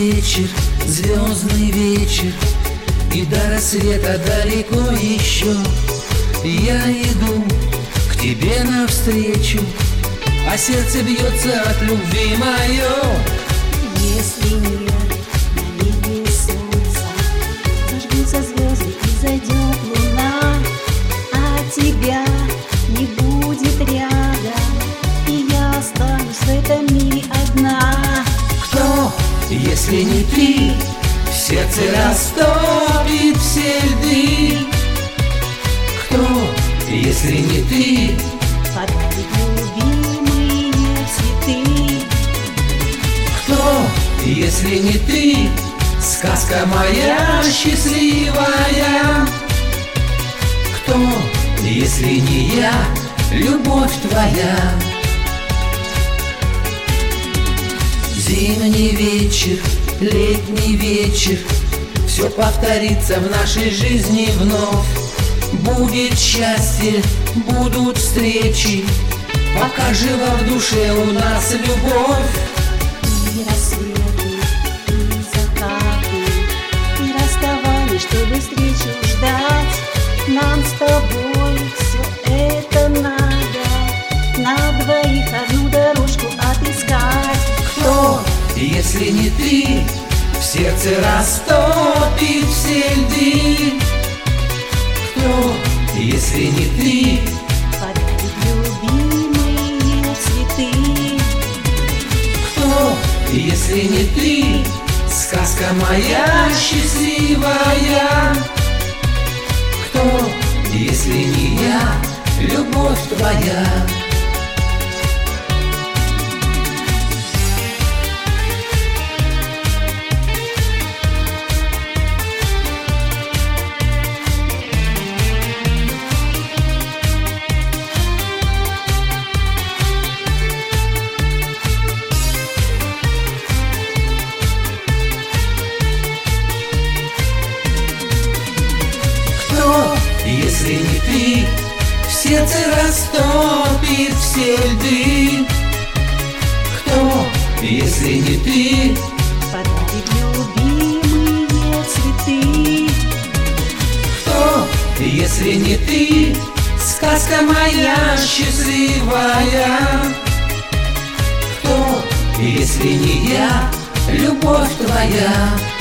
вечер, звездный вечер, и до рассвета далеко еще. Я иду к тебе навстречу, а сердце бьется от любви мое. Если нет на небе солнца, зажгутся звезды и зайдет луна, а тебя не будет рядом, и я останусь в этом мире одна. Кто, если не ты, в сердце растопит все льды? Кто, если не ты, подарит любимые цветы? кто, если не ты, сказка моя счастливая? Кто, если не я, любовь твоя? Зимний вечер, летний вечер, все повторится в нашей жизни вновь. Будет счастье, будут встречи, пока жива в душе у нас любовь. И рассветы, и закаты, и расставания, чтобы встречу ждать. Нам с тобой все это надо, на двоих одну дорожку отыскать. Кто, если не ты, в сердце растопит все льды? Кто, если не ты, подарит любимые цветы? кто, если не ты, сказка моя счастливая? Кто, если не я, любовь твоя? Кто, если не ты, в сердце растопит все льды? Кто, если не ты, Подарит любимые цветы? кто, если не ты, сказка моя счастливая? Кто, если не я, любовь твоя?